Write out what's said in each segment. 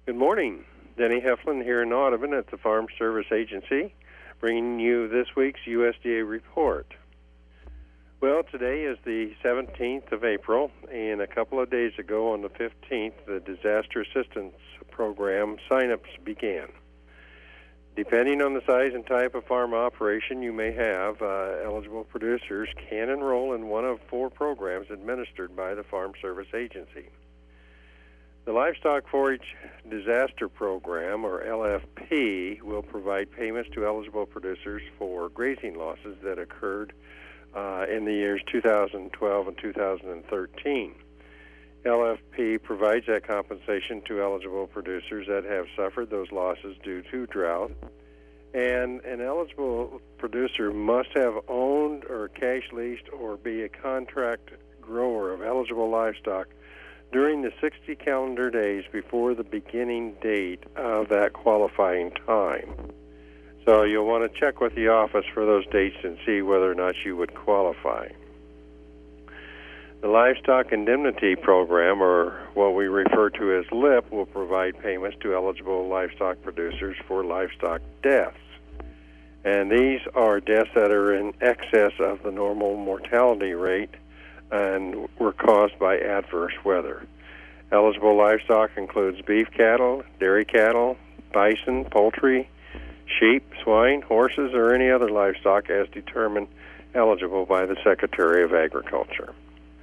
Good morning. Denny Heflin here in Audubon at the Farm Service Agency, bringing you this week's USDA report. Well, today is the 17th of April, and a couple of days ago on the 15th, the Disaster Assistance Program sign-ups began. Depending on the size and type of farm operation you may have, eligible producers can enroll in one of 4 programs administered by the Farm Service Agency. The Livestock Forage Disaster Program, or LFP, will provide payments to eligible producers for grazing losses that occurred in the years 2012 and 2013. LFP provides that compensation to eligible producers that have suffered those losses due to drought, and an eligible producer must have owned or cash leased or be a contract grower of eligible livestock during the 60 calendar days before the beginning date of that qualifying time. So you'll want to check with the office for those dates and see whether or not you would qualify. The Livestock Indemnity Program, or what we refer to as LIP, will provide payments to eligible livestock producers for livestock deaths. And these are deaths that are in excess of the normal mortality rate and were caused by adverse weather. Eligible livestock includes beef cattle, dairy cattle, bison, poultry, sheep, swine, horses, or any other livestock as determined eligible by the Secretary of Agriculture.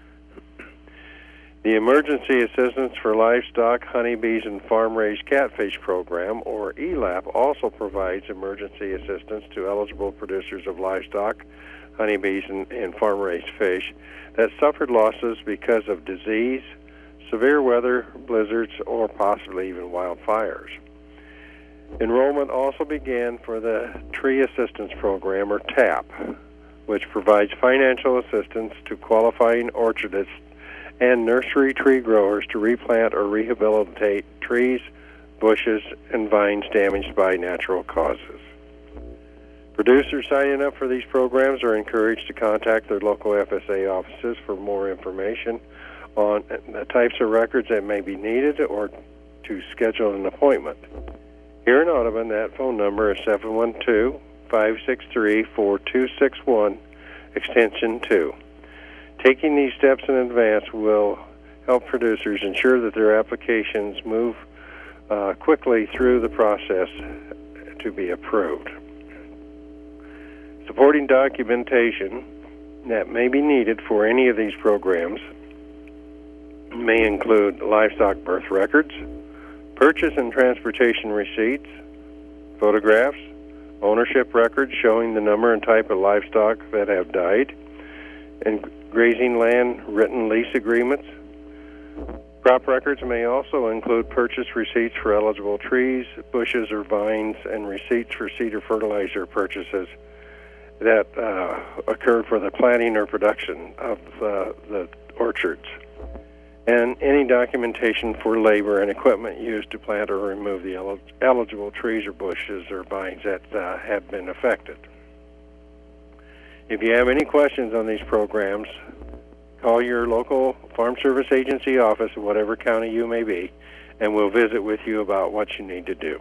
The Emergency Assistance for Livestock, Honeybees, and Farm-Raised Catfish Program, or ELAP, also provides emergency assistance to eligible producers of livestock, honeybees, and farm-raised fish that suffered losses because of disease, severe weather, blizzards, or possibly even wildfires. Enrollment also began for the Tree Assistance Program, or TAP, which provides financial assistance to qualifying orchardists and nursery tree growers to replant or rehabilitate trees, bushes, and vines damaged by natural causes. Producers signing up for these programs are encouraged to contact their local FSA offices for more information on the types of records that may be needed or to schedule an appointment. Here in Audubon, that phone number is 712-563-4261, extension 2. Taking these steps in advance will help producers ensure that their applications move quickly through the process to be approved. Supporting documentation that may be needed for any of these programs may include livestock birth records, purchase and transportation receipts, photographs, ownership records showing the number and type of livestock that have died, and grazing land written lease agreements. Crop records may also include purchase receipts for eligible trees, bushes, or vines, and receipts for seed or fertilizer purchases that occurred for the planting or production of the orchards, and any documentation for labor and equipment used to plant or remove the eligible trees or bushes or vines that have been affected. If you have any questions on these programs, call your local Farm Service Agency office in whatever county you may be, and we'll visit with you about what you need to do.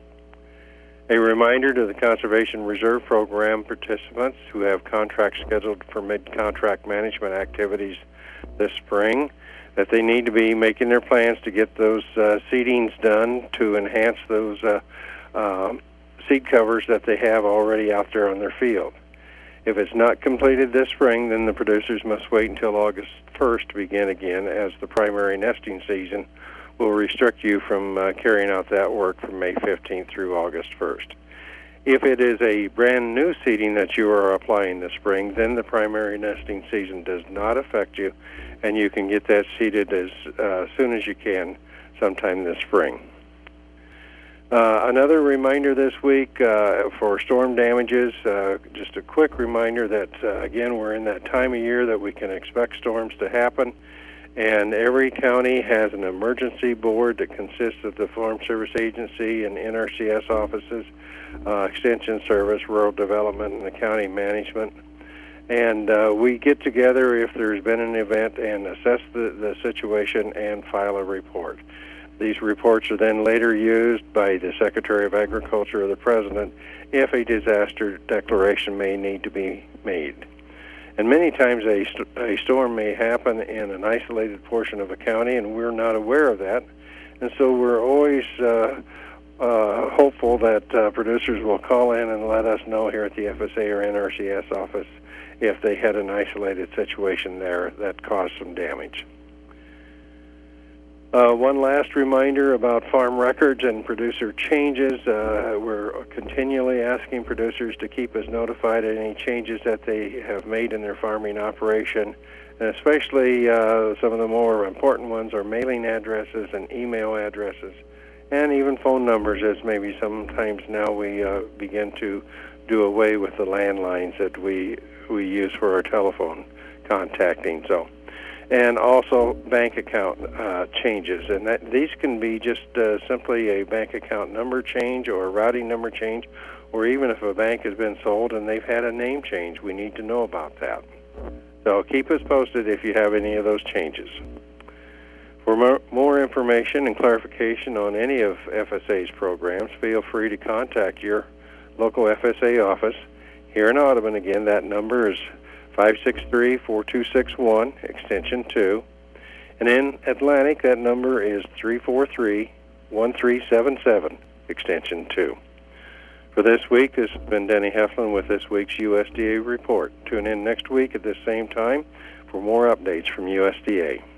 A reminder to the Conservation Reserve Program participants who have contracts scheduled for mid-contract management activities this spring that they need to be making their plans to get those seedings done to enhance those seed covers that they have already out there on their field. If it's not completed this spring, then the producers must wait until August 1st to begin again, as the primary nesting season will restrict you from carrying out that work from May 15th through August 1st. If it is a brand new seeding that you are applying this spring, then the primary nesting season does not affect you, and you can get that seeded as soon as you can sometime this spring. Another reminder this week for storm damages, just a quick reminder that, again, we're in that time of year that we can expect storms to happen, and every county has an emergency board that consists of the Farm Service Agency and NRCS offices, Extension Service, Rural Development, and the county management. And we get together if there's been an event and assess the situation and file a report. These reports are then later used by the Secretary of Agriculture or the President if a disaster declaration may need to be made. And many times a storm may happen in an isolated portion of a county, and we're not aware of that. And so we're always hopeful that producers will call in and let us know here at the FSA or NRCS office if they had an isolated situation there that caused some damage. One last reminder about farm records and producer changes. We're continually asking producers to keep us notified of any changes that they have made in their farming operation, and especially some of the more important ones are mailing addresses and email addresses, and even phone numbers, as maybe sometimes now we begin to do away with the landlines that we use for our telephone contacting. And also bank account changes, and these can be just simply a bank account number change or a routing number change, or even if a bank has been sold and they've had a name change, we need to know about that. So keep us posted if you have any of those changes. For more information and clarification on any of FSA's programs, feel free to contact your local FSA office. Here in Audubon, again, that number is 563-4261, extension 2. And in Atlantic, that number is 343-1377, extension 2. For this week, this has been Denny Heflin with this week's USDA report. Tune in next week at this same time for more updates from USDA.